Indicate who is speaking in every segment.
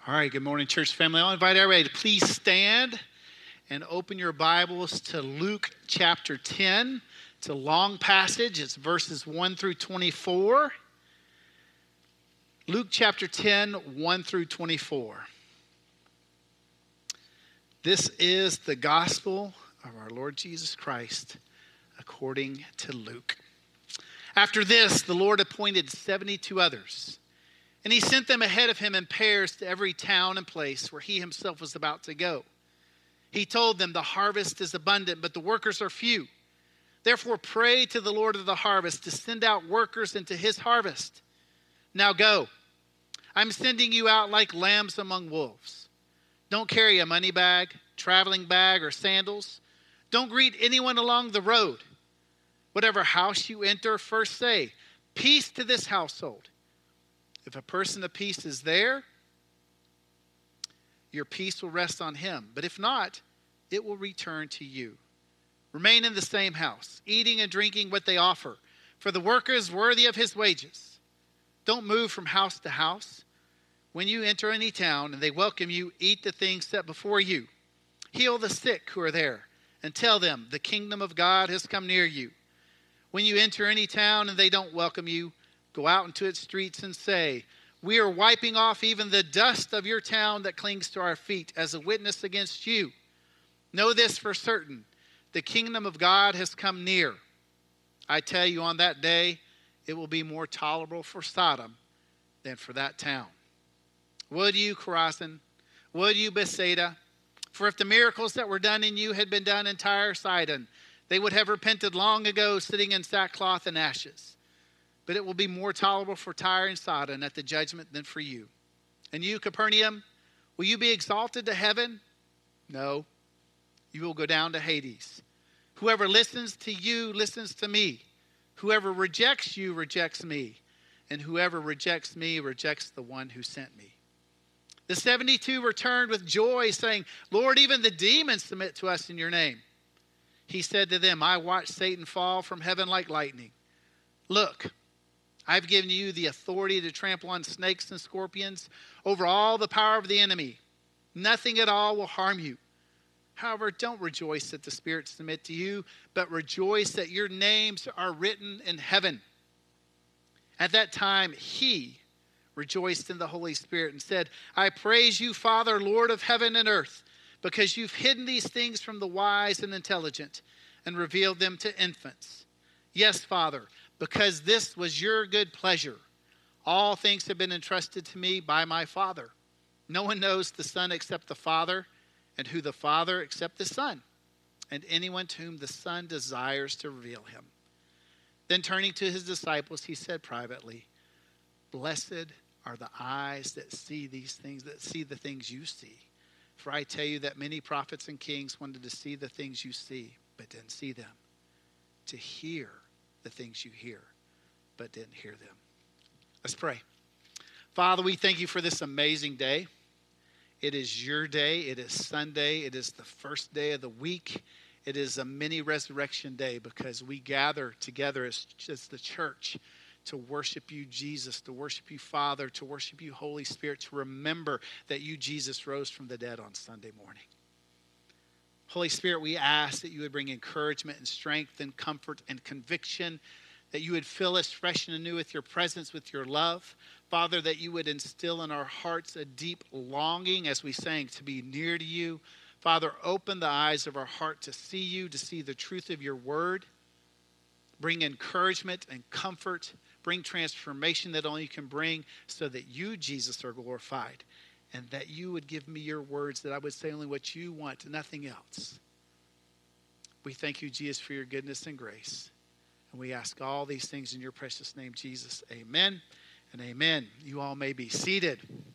Speaker 1: All right, good morning, church family. I'll invite everybody to please stand and open your Bibles to Luke chapter 10. It's a long passage. It's verses 1 through 24. Luke chapter 10, 1 through 24. This is the gospel of our Lord Jesus Christ according to Luke. After this, the Lord appointed 72 others. And he sent them ahead of him in pairs to every town and place where he himself was about to go. He told them, the harvest is abundant, but the workers are few. Therefore pray to the Lord of the harvest to send out workers into his harvest. Now go. I'm sending you out like lambs among wolves. Don't carry a money bag, traveling bag, or sandals. Don't greet anyone along the road. Whatever house you enter, first say, peace to this household. If a person of peace is there, your peace will rest on him. But if not, it will return to you. Remain in the same house, eating and drinking what they offer, for the worker is worthy of his wages. Don't move from house to house. When you enter any town and they welcome you, eat the things set before you. Heal the sick who are there, and tell them the kingdom of God has come near you. When you enter any town and they don't welcome you, go out into its streets and say, we are wiping off even the dust of your town that clings to our feet as a witness against you. Know this for certain, the kingdom of God has come near. I tell you, on that day, it will be more tolerable for Sodom than for that town. Would you, Chorazin? Would you, Bethsaida? For if the miracles that were done in you had been done in Tyre, Sidon, they would have repented long ago, sitting in sackcloth and ashes. But it will be more tolerable for Tyre and Sidon at the judgment than for you. And you, Capernaum, will you be exalted to heaven? No, you will go down to Hades. Whoever listens to you listens to me. Whoever rejects you rejects me. And whoever rejects me rejects the one who sent me. The 72 returned with joy, saying, Lord, even the demons submit to us in your name. He said to them, I watched Satan fall from heaven like lightning. Look, I've given you the authority to trample on snakes and scorpions over all the power of the enemy. Nothing at all will harm you. However, don't rejoice that the spirits submit to you, but rejoice that your names are written in heaven. At that time, he rejoiced in the Holy Spirit and said, I praise you, Father, Lord of heaven and earth, because you've hidden these things from the wise and intelligent and revealed them to infants. Yes, Father, because this was your good pleasure. All things have been entrusted to me by my Father. No one knows the Son except the Father, and who the Father except the Son, and anyone to whom the Son desires to reveal him. Then turning to his disciples, he said privately, Blessed are the eyes that see these things, that see the things you see. For I tell you that many prophets and kings wanted to see the things you see, but didn't see them. To hear the things you hear, but didn't hear them. Let's pray. Father, we thank you for this amazing day. It is your day. It is Sunday. It is the first day of the week. It is a mini resurrection day because we gather together as the church to worship you, Jesus, to worship you, Father, to worship you, Holy Spirit, to remember that you, Jesus, rose from the dead on Sunday morning. Holy Spirit, we ask that you would bring encouragement and strength and comfort and conviction, that you would fill us fresh and anew with your presence, with your love. Father, that you would instill in our hearts a deep longing, as we sang, to be near to you. Father, open the eyes of our heart to see you, to see the truth of your word. Bring encouragement and comfort. Bring transformation that only you can bring so that you, Jesus, are glorified. And that you would give me your words, that I would say only what you want, nothing else. We thank you, Jesus, for your goodness and grace. And we ask all these things in your precious name, Jesus. Amen and amen. You all may be seated.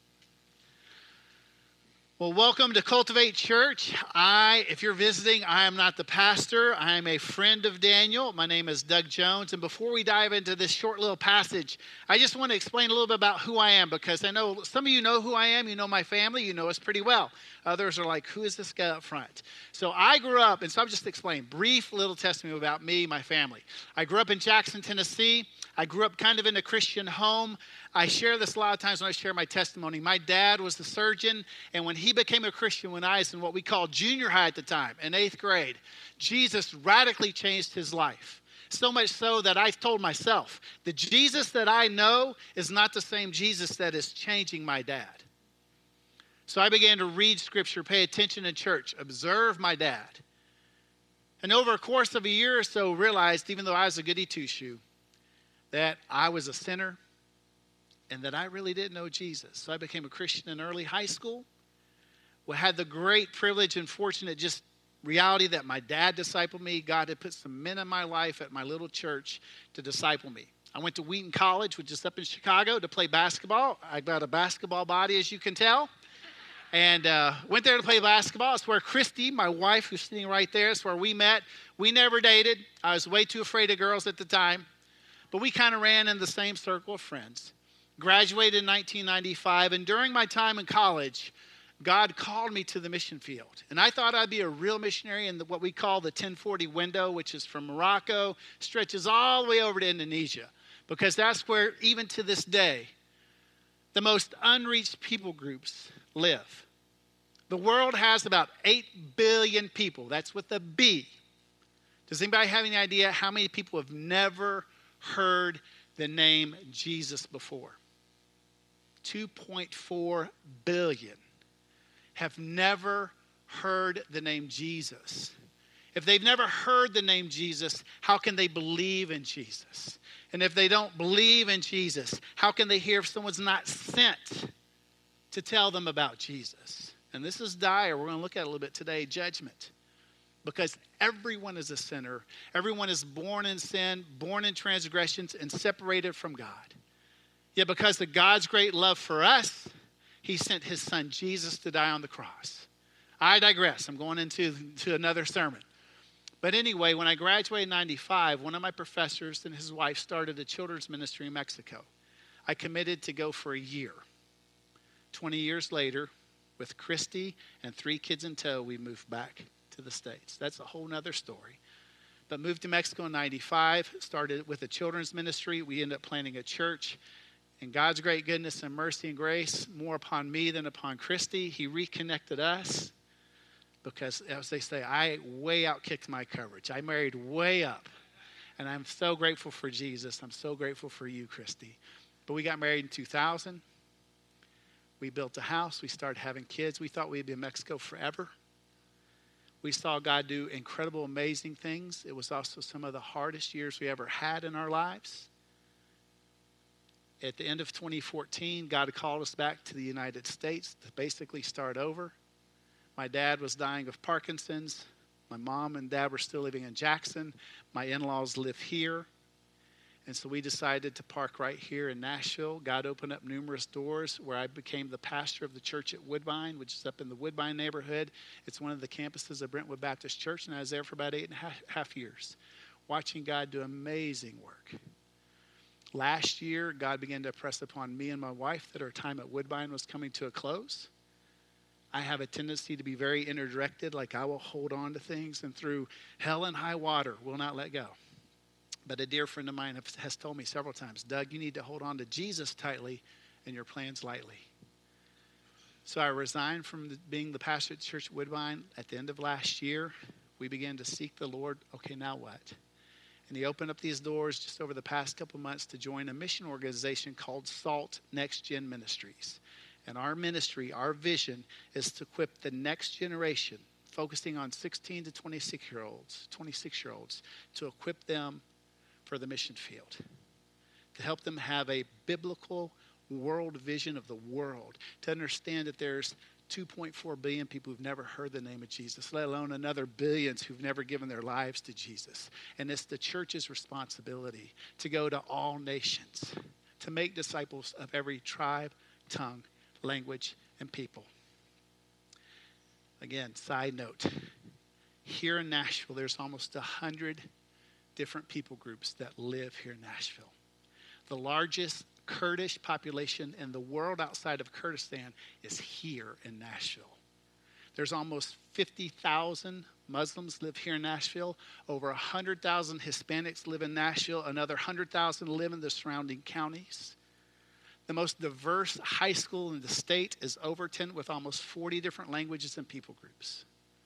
Speaker 1: Well, welcome to Cultivate Church. If you're visiting, I am not the pastor. I am a friend of Daniel. My name is Doug Jones. And before we dive into this short little passage, I just want to explain a little bit about who I am, because I know some of you know who I am. You know my family. You know us pretty well. Others are like, who is this guy up front? So I grew up, and so I'll just explain, brief little testimony about me, my family. I grew up in Jackson, Tennessee. I grew up kind of in a Christian home. I share this a lot of times when I share my testimony. My dad was the surgeon, and when he became a Christian when I was in what we called junior high at the time, in 8th grade, Jesus radically changed his life. So much so that I told myself, the Jesus that I know is not the same Jesus that is changing my dad. So I began to read Scripture, pay attention in church, observe my dad. And over a course of a year or so, realized, even though I was a goody two-shoe, that I was a sinner and that I really didn't know Jesus. So I became a Christian in early high school. We had the great privilege and fortunate just reality that my dad discipled me. God had put some men in my life at my little church to disciple me. I went to Wheaton College, which is up in Chicago, to play basketball. I got a basketball body, as you can tell. And went there to play basketball. It's where Christy, my wife, who's sitting right there, it's where we met. We never dated. I was way too afraid of girls at the time. But we kind of ran in the same circle of friends. Graduated in 1995. And during my time in college, God called me to the mission field. And I thought I'd be a real missionary in what we call the 1040 window, which is from Morocco, stretches all the way over to Indonesia. Because that's where, even to this day, the most unreached people groups live. The world has about 8 billion people. That's with a B. Does anybody have any idea how many people have never heard the name Jesus before? 2.4 billion have never heard the name Jesus. If they've never heard the name Jesus, how can they believe in Jesus? And if they don't believe in Jesus, how can they hear if someone's not sent to tell them about Jesus? And this is dire. We're going to look at it a little bit today, judgment. Because everyone is a sinner. Everyone is born in sin, born in transgressions, and separated from God. Yet because of God's great love for us, he sent his son Jesus to die on the cross. I digress. I'm going into another sermon. But anyway, when I graduated in 95, one of my professors and his wife started a children's ministry in Mexico. I committed to go for a year. 20 years later, with Christy and 3 kids in tow, we moved back to the States. That's a whole nother story. But moved to Mexico in 95, started with a children's ministry. We ended up planting a church. And God's great goodness and mercy and grace, more upon me than upon Christy, he reconnected us. Because, as they say, I way outkicked my coverage. I married way up. And I'm so grateful for Jesus. I'm so grateful for you, Christy. But we got married in 2000. We built a house. We started having kids. We thought we'd be in Mexico forever. We saw God do incredible, amazing things. It was also some of the hardest years we ever had in our lives. At the end of 2014, God called us back to the United States to basically start over. My dad was dying of Parkinson's. My mom and dad were still living in Jackson. My in-laws live here. And so we decided to park right here in Nashville. God opened up numerous doors where I became the pastor of the church at Woodbine, which is up in the Woodbine neighborhood. It's one of the campuses of Brentwood Baptist Church, and I was there for about 8.5 years, watching God do amazing work. Last year, God began to press upon me and my wife that our time at Woodbine was coming to a close. I have a tendency to be very interdirected, like I will hold on to things, and through hell and high water will not let go. But a dear friend of mine has told me several times, Doug, you need to hold on to Jesus tightly and your plans lightly. So I resigned from being the pastor at Church Woodbine at the end of last year. We began to seek the Lord. Okay, now what? And he opened up these doors just over the past couple months to join a mission organization called SALT Next Gen Ministries. And our ministry, our vision, is to equip the next generation, focusing on 16 to 26-year-olds, to equip them for the mission field, to help them have a biblical world vision of the world, to understand that there's 2.4 billion people who've never heard the name of Jesus, let alone another billions who've never given their lives to Jesus. And it's the church's responsibility to go to all nations, to make disciples of every tribe, tongue, language, and people. Again, side note, here in Nashville, there's almost 100 different people groups that live here in Nashville. The largest Kurdish population in the world outside of Kurdistan is here in Nashville. There's almost 50,000 Muslims live here in Nashville. Over 100,000 Hispanics live in Nashville. Another 100,000 live in the surrounding counties. The most diverse high school in the state is Overton with almost 40 different languages and people groups.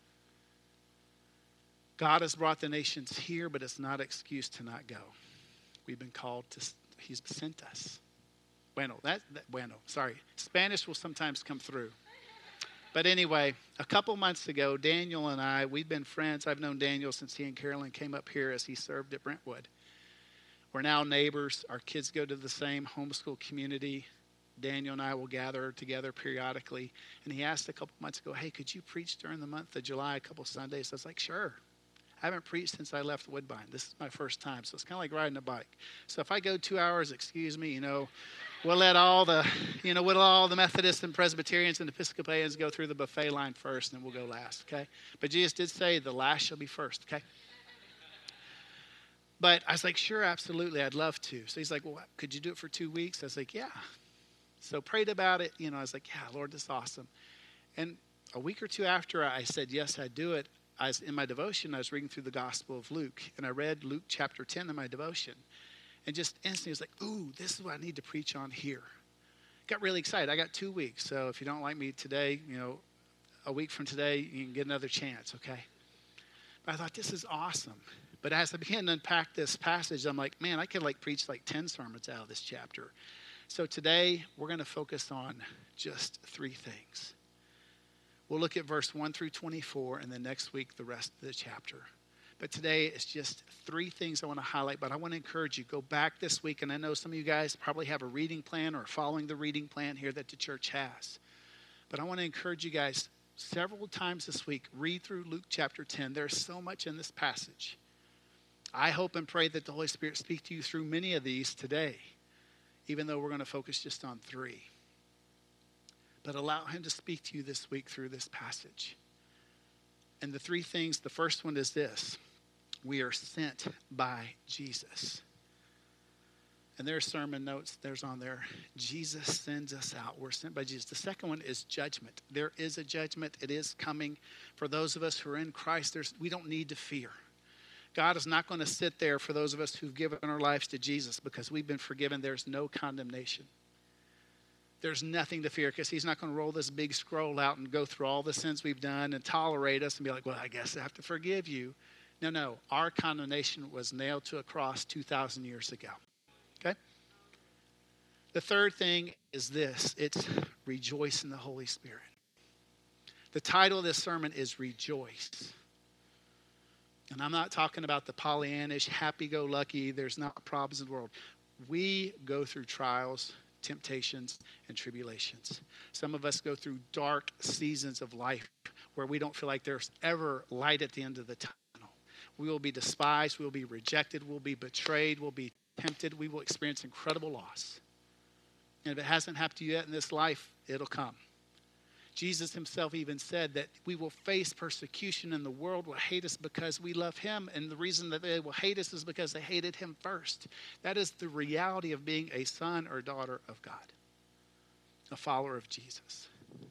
Speaker 1: God has brought the nations here, but it's not an excuse to not go. We've been called to, he's sent us. Bueno, sorry. Spanish will sometimes come through. But anyway, a couple months ago, Daniel and I, we've been friends. I've known Daniel since he and Carolyn came up here as he served at Brentwood. We're now neighbors. Our kids go to the same homeschool community. Daniel and I will gather together periodically. And he asked a couple months ago, hey, could you preach during the month of July a couple Sundays? I was like, sure. I haven't preached since I left Woodbine. This is my first time. So it's kind of like riding a bike. So if I go 2 hours, excuse me, we'll let all the Methodists and Presbyterians and Episcopalians go through the buffet line first, and then we'll go last, okay? But Jesus did say the last shall be first, okay? But I was like, sure, absolutely, I'd love to. So he's like, well, could you do it for 2 weeks? I was like, yeah. So prayed about it. I was like, yeah, Lord, this is awesome. And a week or two after I said, yes, I'd do it, in my devotion, I was reading through the Gospel of Luke, and I read Luke chapter 10 in my devotion. And just instantly was like, ooh, this is what I need to preach on here. Got really excited. I got 2 weeks. So if you don't like me today, a week from today, you can get another chance, okay? But I thought, this is awesome. But as I began to unpack this passage, I'm like, man, I could preach 10 sermons out of this chapter. So today, we're going to focus on just 3 things. We'll look at verse 1 through 24, and then next week, the rest of the chapter. But today, it's just 3 things I want to highlight. But I want to encourage you, go back this week. And I know some of you guys probably have a reading plan or following the reading plan here that the church has. But I want to encourage you guys, several times this week, read through Luke chapter 10. There's so much in this passage. I hope and pray that the Holy Spirit speak to you through many of these today, even though we're going to focus just on 3. But allow him to speak to you this week through this passage. And the 3 things, the first one is this. We are sent by Jesus. And there's sermon notes, there's on there. Jesus sends us out. We're sent by Jesus. The second one is judgment. There is a judgment. It is coming. For those of us who are in Christ, we don't need to fear. God is not going to sit there for those of us who've given our lives to Jesus because we've been forgiven. There's no condemnation. There's nothing to fear because he's not going to roll this big scroll out and go through all the sins we've done and tolerate us and be like, well, I guess I have to forgive you. No. Our condemnation was nailed to a cross 2,000 years ago. Okay? The third thing is this. It's rejoice in the Holy Spirit. The title of this sermon is Rejoice. And I'm not talking about the Pollyannish, happy-go-lucky, there's not problems in the world. We go through trials, temptations, and tribulations. Some of us go through dark seasons of life where we don't feel like there's ever light at the end of the tunnel. We will be despised, we will be rejected, we'll be betrayed, we'll be tempted, we will experience incredible loss. And if it hasn't happened to you yet in this life, it'll come. Jesus himself even said that we will face persecution and the world will hate us because we love him. And the reason that they will hate us is because they hated him first. That is the reality of being a son or daughter of God, a follower of Jesus.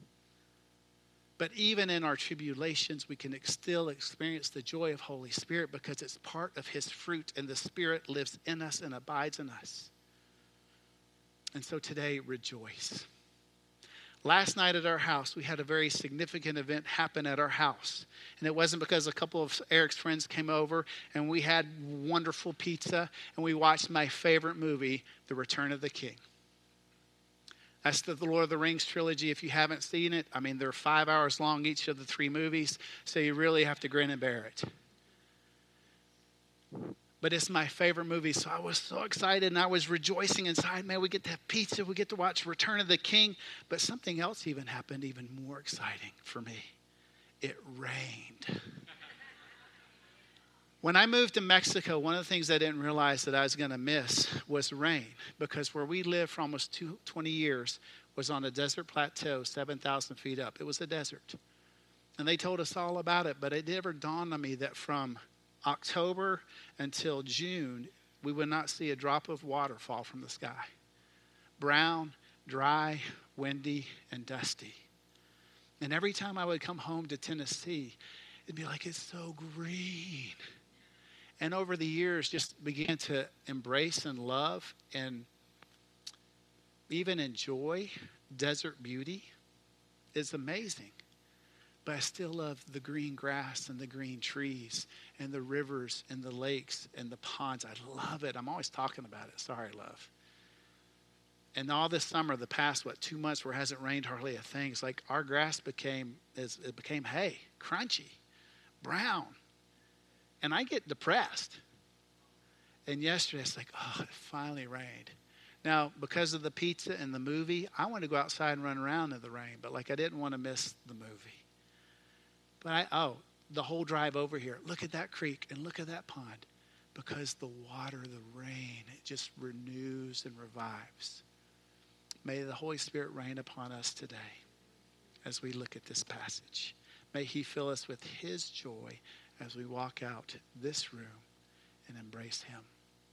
Speaker 1: But even in our tribulations, we can still experience the joy of Holy Spirit because it's part of his fruit and the Spirit lives in us and abides in us. And so today, rejoice. Last night at our house, we had a very significant event happen at our house. And it wasn't because a couple of Eric's friends came over and we had wonderful pizza and we watched my favorite movie, The Return of the King. That's the Lord of the Rings trilogy. If you haven't seen it, they're 5 hours long, each of the 3 movies. So you really have to grin and bear it. But it's my favorite movie, so I was so excited and I was rejoicing inside. Man, we get to have pizza, we get to watch Return of the King. But something else even happened, even more exciting for me. It rained. When I moved to Mexico, one of the things I didn't realize that I was going to miss was rain. Because where we lived for almost 20 years was on a desert plateau, 7,000 feet up. It was a desert. And they told us all about it, but it never dawned on me that from October until June, we would not see a drop of water fall from the sky. Brown, dry, windy, and dusty. And every time I would come home to Tennessee, it'd be like, it's so green. And over the years, just began to embrace and love and even enjoy desert beauty is amazing. But I still love the green grass and the green trees and the rivers and the lakes and the ponds. I love it. I'm always talking about it. Sorry, love. And all this summer, the past, 2 months where it hasn't rained hardly a thing, it's like our grass became hay, crunchy, brown. And I get depressed. And yesterday, it's like, oh, it finally rained. Now, because of the pizza and the movie, I want to go outside and run around in the rain. But I didn't want to miss the movie. But the whole drive over here, look at that creek and look at that pond. Because the water, the rain, it just renews and revives. May the Holy Spirit rain upon us today as we look at this passage. May he fill us with his joy as we walk out this room and embrace him.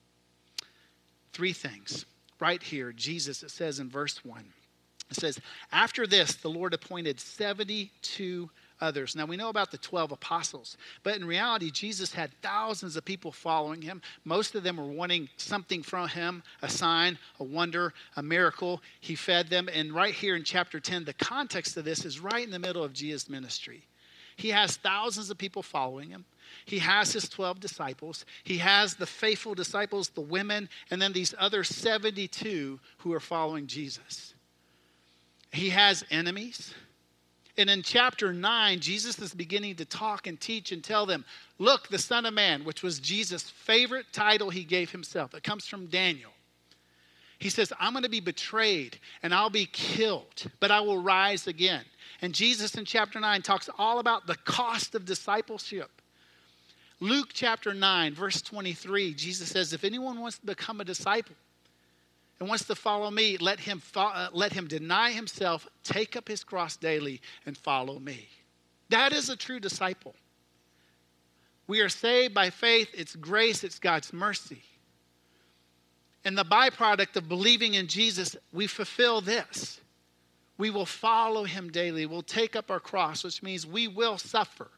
Speaker 1: 3 things. Right here, Jesus, it says in verse 1, it says, after this, the Lord appointed 72 others. Now, we know about the 12 apostles, but in reality, Jesus had thousands of people following him. Most of them were wanting something from him, a sign, a wonder, a miracle. He fed them. And right here in chapter 10, the context of this is right in the middle of Jesus' ministry. He has thousands of people following him. He has his 12 disciples. He has the faithful disciples, the women, and then these other 72 who are following Jesus. He has enemies. And in chapter 9, Jesus is beginning to talk and teach and tell them, look, the Son of Man, which was Jesus' favorite title he gave himself. It comes from Daniel. He says, I'm going to be betrayed and I'll be killed, but I will rise again. And Jesus in chapter 9 talks all about the cost of discipleship. Luke chapter 9, verse 23, Jesus says, if anyone wants to become a disciple and wants to follow me, let him deny himself, take up his cross daily, and follow me. That is a true disciple. We are saved by faith. It's grace. It's God's mercy. And the byproduct of believing in Jesus, we fulfill this. We will follow him daily. We'll take up our cross, which means we will suffer.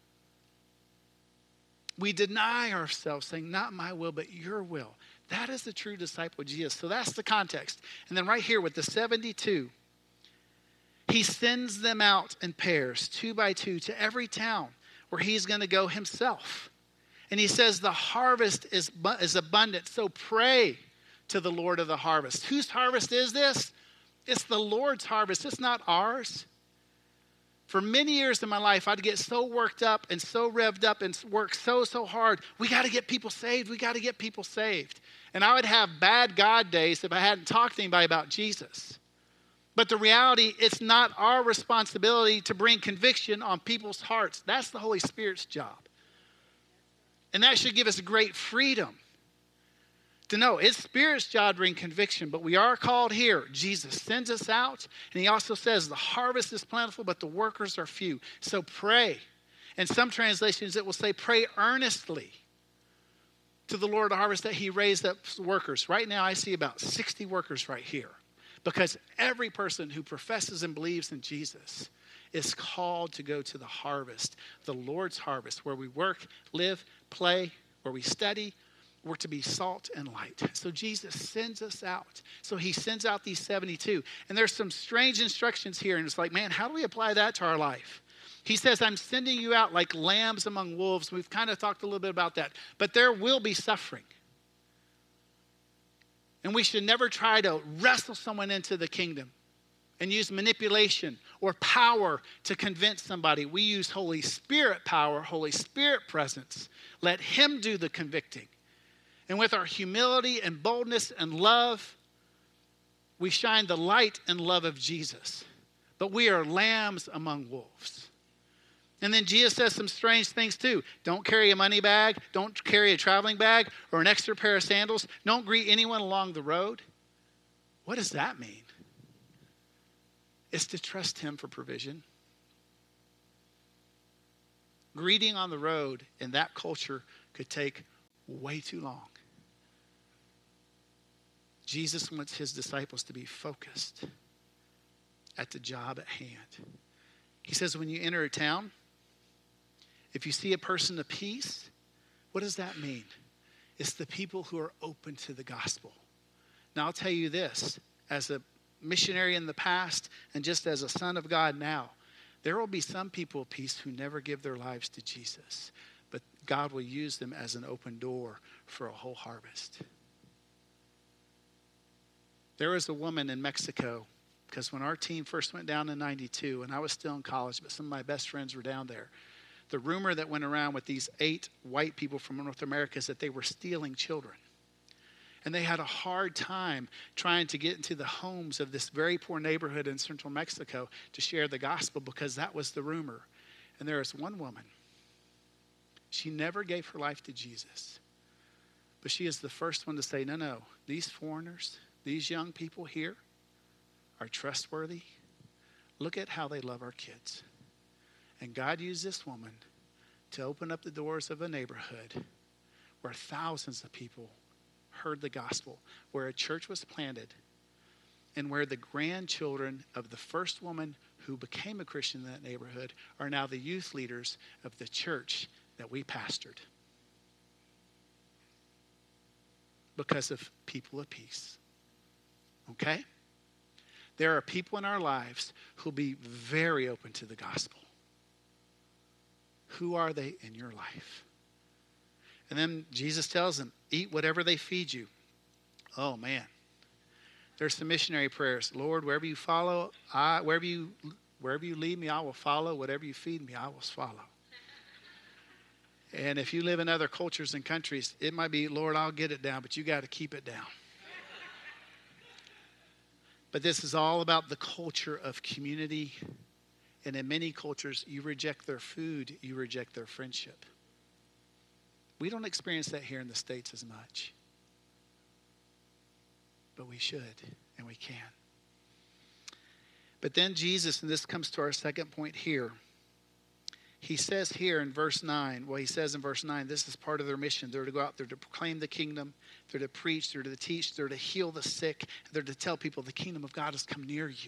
Speaker 1: We deny ourselves, saying, not my will, but your will. That is the true disciple of Jesus. So that's the context. And then right here with the 72, he sends them out in pairs, 2 by 2, to every town where he's going to go himself. And he says the harvest is abundant, so pray to the Lord of the harvest. Whose harvest is this? It's the Lord's harvest. It's not ours. For many years in my life, I'd get so worked up and so revved up and work so hard. We got to get people saved. We got to get people saved. And I would have bad God days if I hadn't talked to anybody about Jesus. But the reality, it's not our responsibility to bring conviction on people's hearts. That's the Holy Spirit's job. And that should give us great freedom to know it's Spirit's job to bring conviction, but we are called here. Jesus sends us out, and he also says the harvest is plentiful, but the workers are few. So pray. In some translations, it will say pray earnestly to the Lord of the harvest that he raised up workers. Right now, I see about 60 workers right here, because every person who professes and believes in Jesus is called to go to the harvest, the Lord's harvest, where we work, live, play, where we study. We're to be salt and light. So Jesus sends us out. So he sends out these 72. And there's some strange instructions here. And it's like, man, how do we apply that to our life? He says, I'm sending you out like lambs among wolves. We've kind of talked a little bit about that. But there will be suffering. And we should never try to wrestle someone into the kingdom and use manipulation or power to convince somebody. We use Holy Spirit power, Holy Spirit presence. Let him do the convicting. And with our humility and boldness and love, we shine the light and love of Jesus. But we are lambs among wolves. And then Jesus says some strange things too. Don't carry a money bag. Don't carry a traveling bag or an extra pair of sandals. Don't greet anyone along the road. What does that mean? It's to trust him for provision. Greeting on the road in that culture could take way too long. Jesus wants his disciples to be focused at the job at hand. He says when you enter a town, if you see a person of peace, what does that mean? It's the people who are open to the gospel. Now I'll tell you this, as a missionary in the past and just as a son of God now, there will be some people of peace who never give their lives to Jesus. But God will use them as an open door for a whole harvest. There was a woman in Mexico, because when our team first went down in 92, and I was still in college, but some of my best friends were down there, the rumor that went around with these 8 white people from North America is that they were stealing children. And they had a hard time trying to get into the homes of this very poor neighborhood in central Mexico to share the gospel, because that was the rumor. And there was one woman. She never gave her life to Jesus. But she is the first one to say, no, these foreigners, these young people here are trustworthy. Look at how they love our kids. And God used this woman to open up the doors of a neighborhood where thousands of people heard the gospel, where a church was planted, and where the grandchildren of the first woman who became a Christian in that neighborhood are now the youth leaders of the church that we pastored. Because of people of peace. Okay? There are people in our lives who'll be very open to the gospel. Who are they in your life? And then Jesus tells them, eat whatever they feed you. Oh, man. There's some missionary prayers. Lord, wherever you follow, wherever you lead me, I will follow. Whatever you feed me, I will follow. And if you live in other cultures and countries, it might be, Lord, I'll get it down, but you got to keep it down. But this is all about the culture of community. And in many cultures, you reject their food, you reject their friendship. We don't experience that here in the States as much. But we should, and we can. But then Jesus, and this comes to our second point here, he says here in verse 9, he says in verse 9, this is part of their mission. They're to go out there to proclaim the kingdom. They're to preach. They're to teach. They're to heal the sick. They're to tell people the kingdom of God has come near you.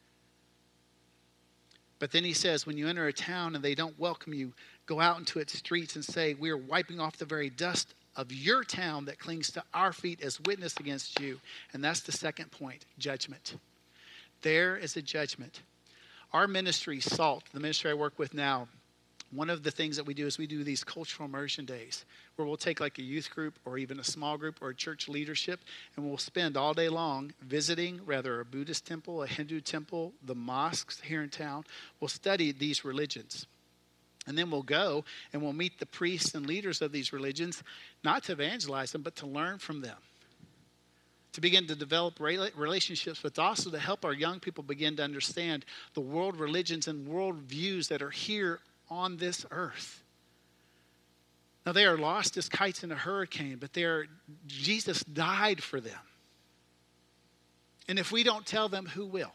Speaker 1: But then he says, when you enter a town and they don't welcome you, go out into its streets and say, we are wiping off the very dust of your town that clings to our feet as witness against you. And that's the second point, judgment. There is a judgment. Our ministry, SALT, the ministry I work with now, one of the things that we do is we do these cultural immersion days where we'll take like a youth group or even a small group or a church leadership, and we'll spend all day long visiting rather a Buddhist temple, a Hindu temple, the mosques here in town. We'll study these religions. And then we'll go and we'll meet the priests and leaders of these religions, not to evangelize them, but to learn from them. To begin to develop relationships, but also to help our young people begin to understand the world religions and world views that are here on this earth. Now they are lost as kites in a hurricane, but Jesus died for them. And if we don't tell them, who will?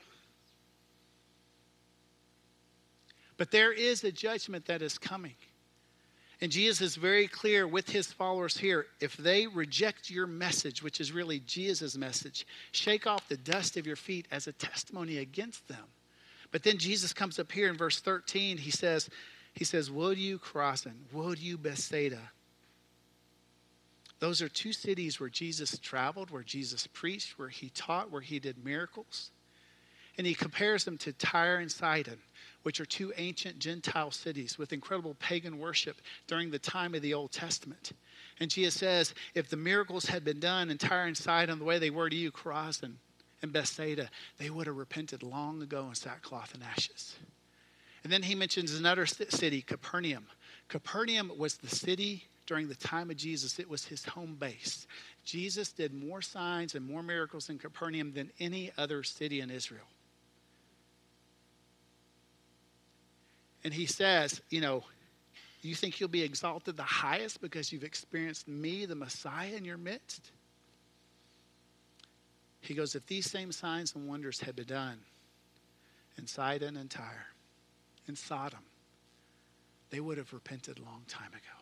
Speaker 1: But there is a judgment that is coming. And Jesus is very clear with his followers here. If they reject your message, which is really Jesus' message, shake off the dust of your feet as a testimony against them. But then Jesus comes up here in verse 13. He says, woe to you, Chorazin, woe to you, Bethsaida. Those are 2 cities where Jesus traveled, where Jesus preached, where he taught, where he did miracles. And he compares them to Tyre and Sidon, which are 2 ancient Gentile cities with incredible pagan worship during the time of the Old Testament. And Jesus says, if the miracles had been done in Tyre and Sidon the way they were to you, Chorazin and Bethsaida, they would have repented long ago in sackcloth and ashes. And then he mentions another city, Capernaum. Capernaum was the city during the time of Jesus. It was his home base. Jesus did more signs and more miracles in Capernaum than any other city in Israel. And he says, you think you'll be exalted the highest because you've experienced me, the Messiah, in your midst? He goes, if these same signs and wonders had been done in Sidon and Tyre, in Sodom, they would have repented a long time ago.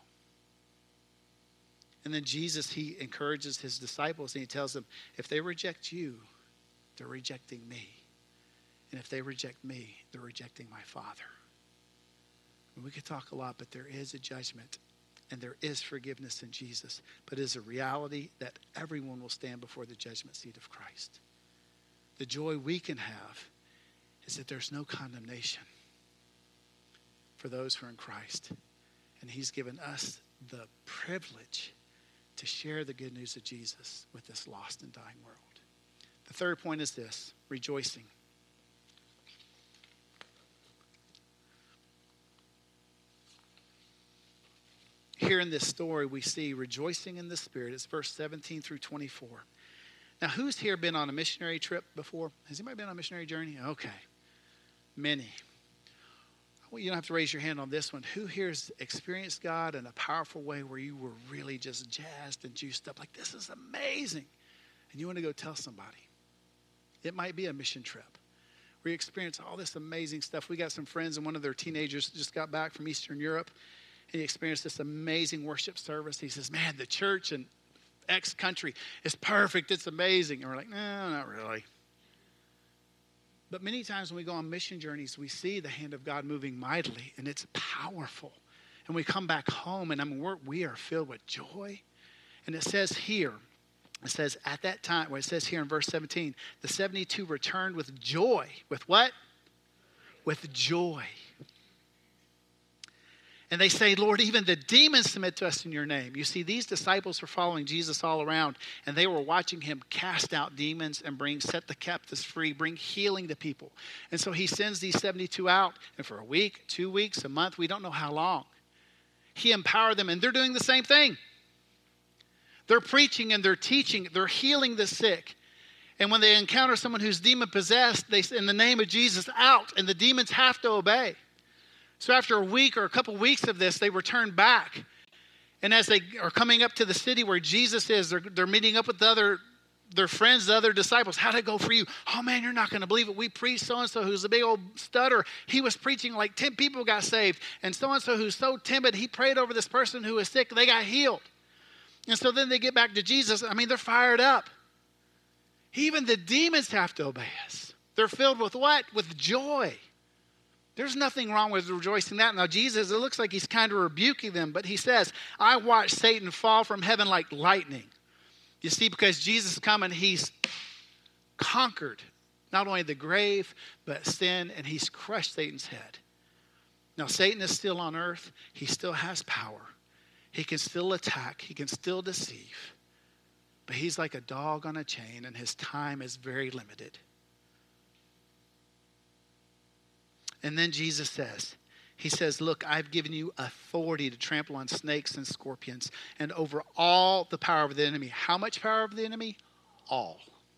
Speaker 1: And then Jesus, he encourages his disciples and he tells them, if they reject you, they're rejecting me. And if they reject me, they're rejecting my Father. And we could talk a lot, but there is a judgment and there is forgiveness in Jesus. But it is a reality that everyone will stand before the judgment seat of Christ. The joy we can have is that there's no condemnation for those who are in Christ. And he's given us the privilege to share the good news of Jesus with this lost and dying world. The third point is this: rejoicing. Here in this story, we see rejoicing in the Spirit. It's verse 17 through 24. Now, who's here been on a missionary trip before? Has anybody been on a missionary journey? Okay. Many. Well, you don't have to raise your hand on this one. Who here has experienced God in a powerful way where you were really just jazzed and juiced up? Like, this is amazing. And you want to go tell somebody. It might be a mission trip. We experience all this amazing stuff. We got some friends, and one of their teenagers just got back from Eastern Europe. And he experienced this amazing worship service. He says, man, the church in X country is perfect. It's amazing. And we're like, no, not really. But many times when we go on mission journeys, we see the hand of God moving mightily, and it's powerful. And we come back home, and we are filled with joy. And it says here, at that time, it says here in verse 17, the 72 returned with joy. With what? With joy. And they say, Lord, even the demons submit to us in your name. You see, these disciples were following Jesus all around, and they were watching him cast out demons and set the captives free, bring healing to people. And so he sends these 72 out, and for a week, 2 weeks, a month, we don't know how long, he empowered them, and they're doing the same thing. They're preaching and they're teaching, they're healing the sick. And when they encounter someone who's demon-possessed, they say, in the name of Jesus, out, and the demons have to obey. So after a week or a couple weeks of this, they return back. And as they are coming up to the city where Jesus is, they're meeting up with their friends, the other disciples. How'd it go for you? Oh, man, you're not going to believe it. We preached so-and-so who's a big old stutter. He was preaching, like 10 people got saved. And so-and-so who's so timid, he prayed over this person who was sick. They got healed. And so then they get back to Jesus. I mean, they're fired up. Even the demons have to obey us. They're filled with what? With joy. There's nothing wrong with rejoicing that. Now, Jesus, it looks like he's kind of rebuking them, but he says, I watched Satan fall from heaven like lightning. You see, because Jesus is coming, he's conquered not only the grave, but sin, and he's crushed Satan's head. Now, Satan is still on earth. He still has power. He can still attack. He can still deceive. But he's like a dog on a chain, and his time is very limited. And then Jesus says, he says, look, I've given you authority to trample on snakes and scorpions and over all the power of the enemy. How much power of the enemy? All.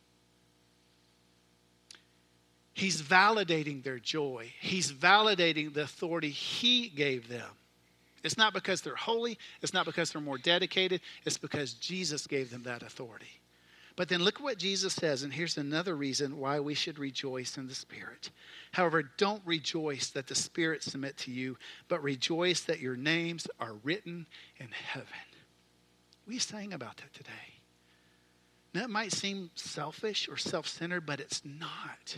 Speaker 1: He's validating their joy. He's validating the authority he gave them. It's not because they're holy. It's not because they're more dedicated. It's because Jesus gave them that authority. But then look at what Jesus says, and here's another reason why we should rejoice in the Spirit. However, don't rejoice that the Spirit submit to you, but rejoice that your names are written in heaven. We sang about that today. Now, it might seem selfish or self-centered, but it's not.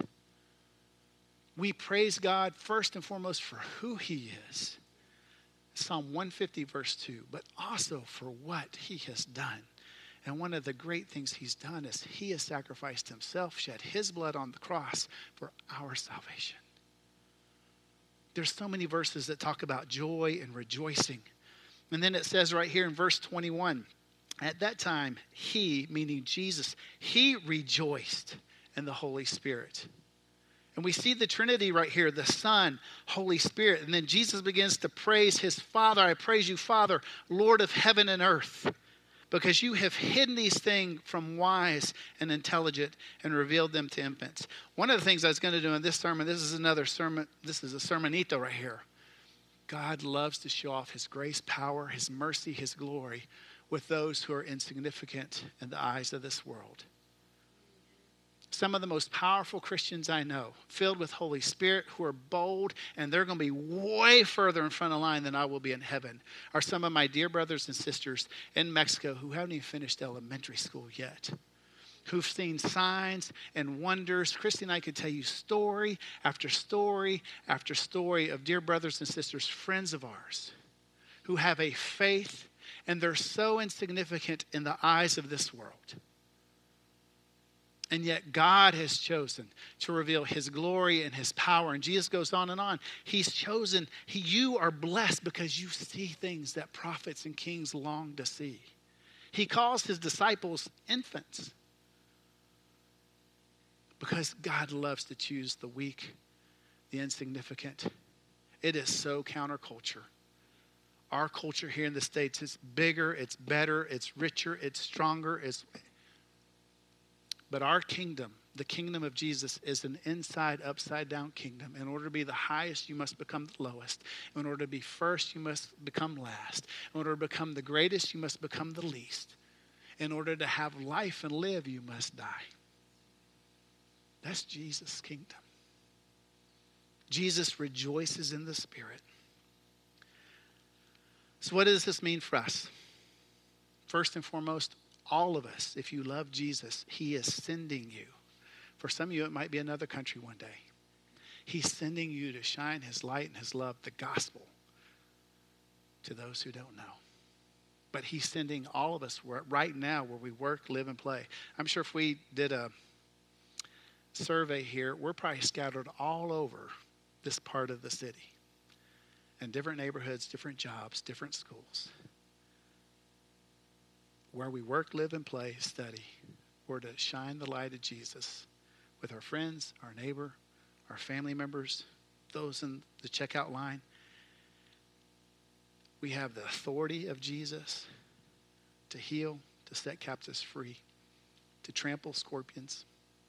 Speaker 1: We praise God first and foremost for who he is. Psalm 150, verse 2, but also for what he has done. And one of the great things he's done is he has sacrificed himself, shed his blood on the cross for our salvation. There's so many verses that talk about joy and rejoicing. And then it says right here in verse 21, at that time, he, meaning Jesus, he rejoiced in the Holy Spirit. And we see the Trinity right here, the Son, Holy Spirit. And then Jesus begins to praise his Father. I praise you, Father, Lord of heaven and earth, because you have hidden these things from wise and intelligent and revealed them to infants. One of the things I was going to do in this sermon, this is another sermon, this is a sermonito right here. God loves to show off his grace, power, his mercy, his glory with those who are insignificant in the eyes of this world. Some of the most powerful Christians I know, filled with Holy Spirit, who are bold, and they're going to be way further in front of line than I will be in heaven, are some of my dear brothers and sisters in Mexico who haven't even finished elementary school yet, who've seen signs and wonders. Christy and I could tell you story after story after story of dear brothers and sisters, friends of ours, who have a faith, and they're so insignificant in the eyes of this world. And yet God has chosen to reveal his glory and his power. And Jesus goes on and on. He's chosen, you are blessed because you see things that prophets and kings long to see. He calls his disciples infants because God loves to choose the weak, the insignificant. It is so counterculture. Our culture here in the States is bigger, it's better, it's richer, it's stronger. But our kingdom, the kingdom of Jesus, is an inside, upside down kingdom. In order to be the highest, you must become the lowest. In order to be first, you must become last. In order to become the greatest, you must become the least. In order to have life and live, you must die. That's Jesus' kingdom. Jesus rejoices in the Spirit. So what does this mean for us? First and foremost, all of us, if you love Jesus, he is sending you. For some of you, it might be another country one day. He's sending you to shine his light and his love, the gospel, to those who don't know. But he's sending all of us right now where we work, live, and play. I'm sure if we did a survey here, we're probably scattered all over this part of the city. And different neighborhoods, different jobs, different schools. Where we work, live, and play, study. We're to shine the light of Jesus with our friends, our neighbor, our family members, those in the checkout line. We have the authority of Jesus to heal, to set captives free, to trample scorpions.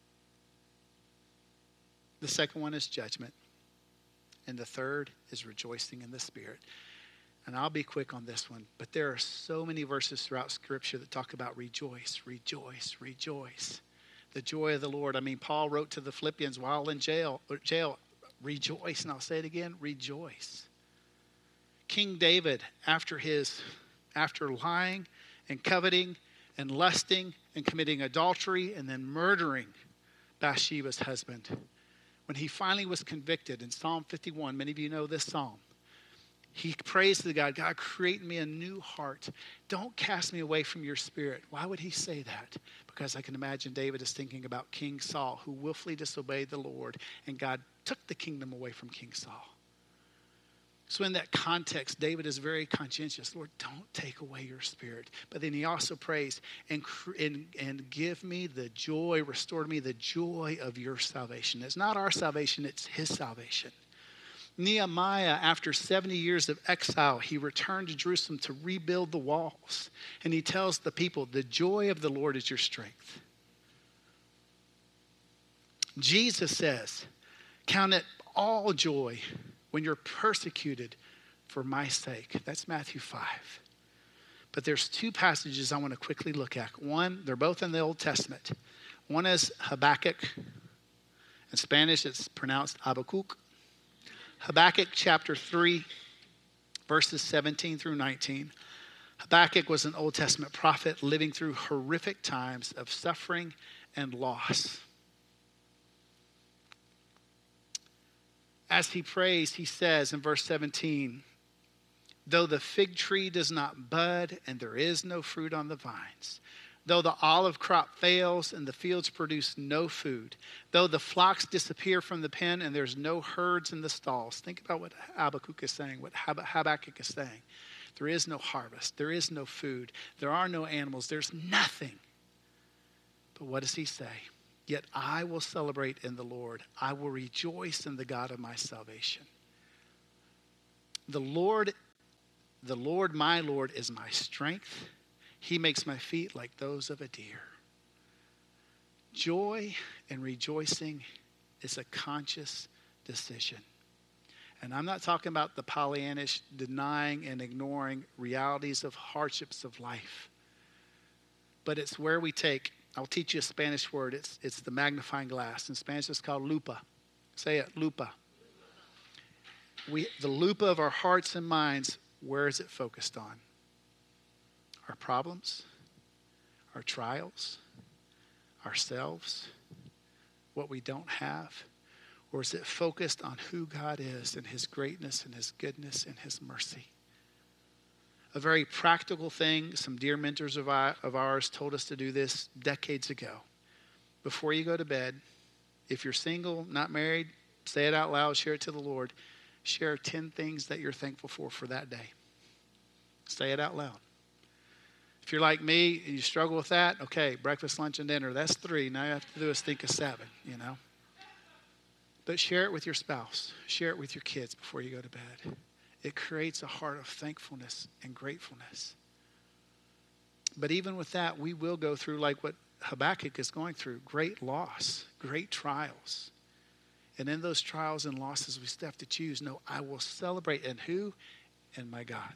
Speaker 1: The second one is judgment. And the third is rejoicing in the Spirit. And I'll be quick on this one, but there are so many verses throughout Scripture that talk about rejoice, rejoice, rejoice. The joy of the Lord. I mean, Paul wrote to the Philippians while in jail, rejoice. And I'll say it again, rejoice. King David, after lying and coveting and lusting and committing adultery and then murdering Bathsheba's husband, when he finally was convicted in Psalm 51, many of you know this psalm, he prays to God, God, create in me a new heart. Don't cast me away from your Spirit. Why would he say that? Because I can imagine David is thinking about King Saul, who willfully disobeyed the Lord, and God took the kingdom away from King Saul. So in that context, David is very conscientious. Lord, don't take away your Spirit. But then he also prays, and give me the joy, restore to me the joy of your salvation. It's not our salvation, it's his salvation. Nehemiah, after 70 years of exile, he returned to Jerusalem to rebuild the walls. And he tells the people, the joy of the Lord is your strength. Jesus says, count it all joy when you're persecuted for my sake. That's Matthew 5. But there's two passages I want to quickly look at. One, they're both in the Old Testament. One is Habakkuk. In Spanish, it's pronounced Habakkuk. Habakkuk chapter 3, verses 17 through 19. Habakkuk was an Old Testament prophet living through horrific times of suffering and loss. As he prays, he says in verse 17, though the fig tree does not bud and there is no fruit on the vines, though the olive crop fails and the fields produce no food, though the flocks disappear from the pen and there's no herds in the stalls. Think about what Habakkuk is saying, what Habakkuk is saying. There is no harvest. There is no food. There are no animals. There's nothing. But what does he say? Yet I will celebrate in the Lord. I will rejoice in the God of my salvation. The Lord, my Lord, is my strength. He makes my feet like those of a deer. Joy and rejoicing is a conscious decision. And I'm not talking about the Pollyannish denying and ignoring realities of hardships of life. But it's where we take, I'll teach you a Spanish word. It's the magnifying glass. In Spanish, it's called lupa. Say it, lupa. The lupa of our hearts and minds, where is it focused on? Our problems, our trials, ourselves, what we don't have? Or is it focused on who God is and his greatness and his goodness and his mercy? A very practical thing, some dear mentors of ours told us to do this decades ago, before you go to bed, if you're single, not married, say it out loud, share it to the Lord. Share 10 things that you're thankful for that day. Say it out loud. If you're like me and you struggle with that, okay, breakfast, lunch, and dinner, that's 3. Now you have to do is think of 7, But share it with your spouse. Share it with your kids before you go to bed. It creates a heart of thankfulness and gratefulness. But even with that, we will go through like what Habakkuk is going through, great loss, great trials. And in those trials and losses, we still have to choose, no, I will celebrate in who? In my God.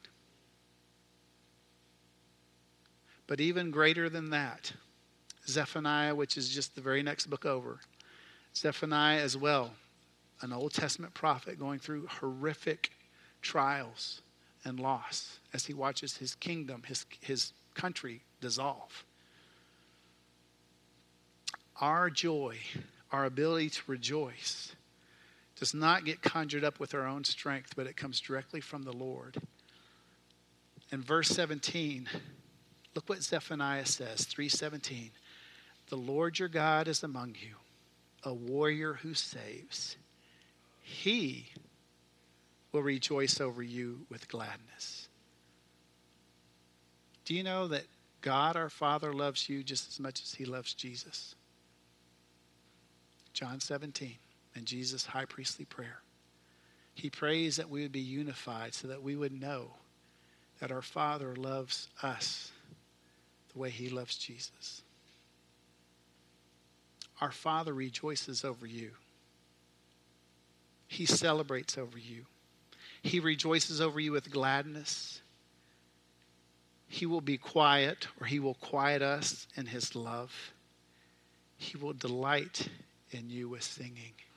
Speaker 1: But even greater than that, Zephaniah, which is just the very next book over, Zephaniah as well, an Old Testament prophet going through horrific trials and loss as he watches his kingdom, his country dissolve. Our joy, our ability to rejoice, does not get conjured up with our own strength, but it comes directly from the Lord. In verse 17, look what Zephaniah says, 3:17. The Lord your God is among you, a warrior who saves. He will rejoice over you with gladness. Do you know that God our Father loves you just as much as he loves Jesus? John 17, and Jesus' high priestly prayer. He prays that we would be unified so that we would know that our Father loves us the way he loves Jesus. Our Father rejoices over you. He celebrates over you. He rejoices over you with gladness. He will be quiet, or he will quiet us in his love. He will delight in you with singing.